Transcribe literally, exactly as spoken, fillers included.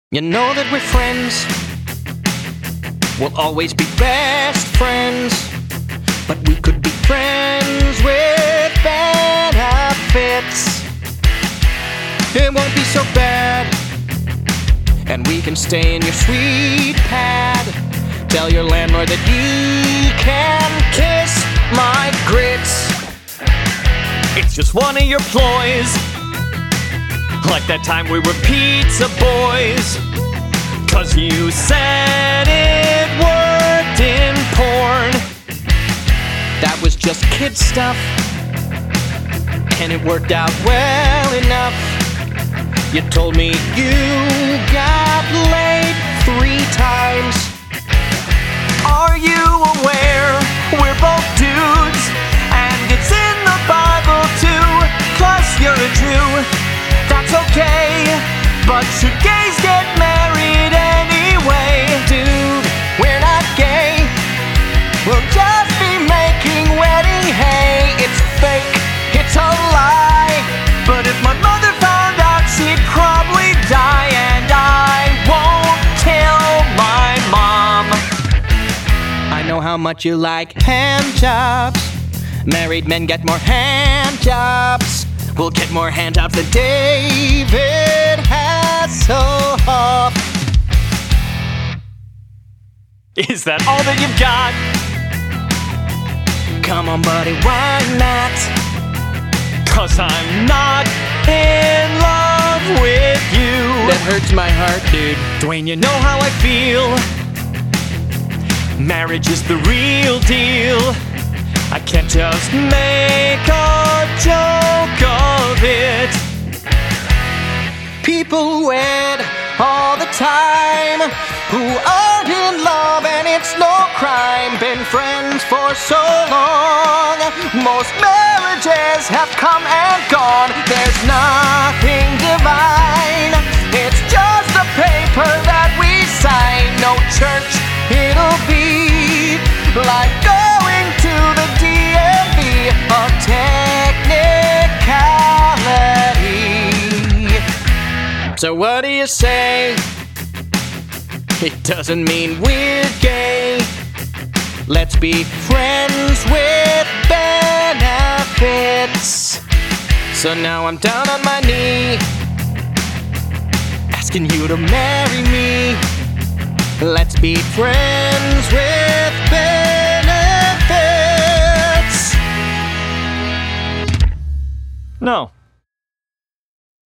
You know that we're friends, we'll always be best friends, but we could be friends with benefits. It won't be so bad, and we can stay in your sweet pad. Tell your landlord that you can kiss my grits. It's just one of your ploys, like that time we were pizza boys. Cause you said it worked in porn. That was just kid stuff, and it worked out well enough. You told me you got laid three times. Are you aware we're both dudes, and it's in the Bible too? Plus you're a Jew. That's okay, but should gays get married anyway? Dude, we're not gay, we'll just be making wedding hay. It's fake, it's a lie, but if my mother found out, she'd probably die, and I won't kill my mom. I know how much you like hand jobs. Married men get more hand jobs. We'll get more hand jobs than David Hasselhoff. Is that all that you've got? Come on, buddy, why not? Cause I'm not in love with you. That hurts my heart, dude. Dwayne, you know how I feel. Marriage is the real deal. I can't just make a joke of it. People wed all the time who aren't in love, and it's no crime. Been friends for so long, most marriages have come and gone. There's nothing divine, it's just a paper that we sign. No church, it'll be like going to the D M V, a technicality. So what do you say? It doesn't mean we're gay. Let's be friends with benefits. So now I'm down on my knee, asking you to marry me. Let's be friends with benefits. No.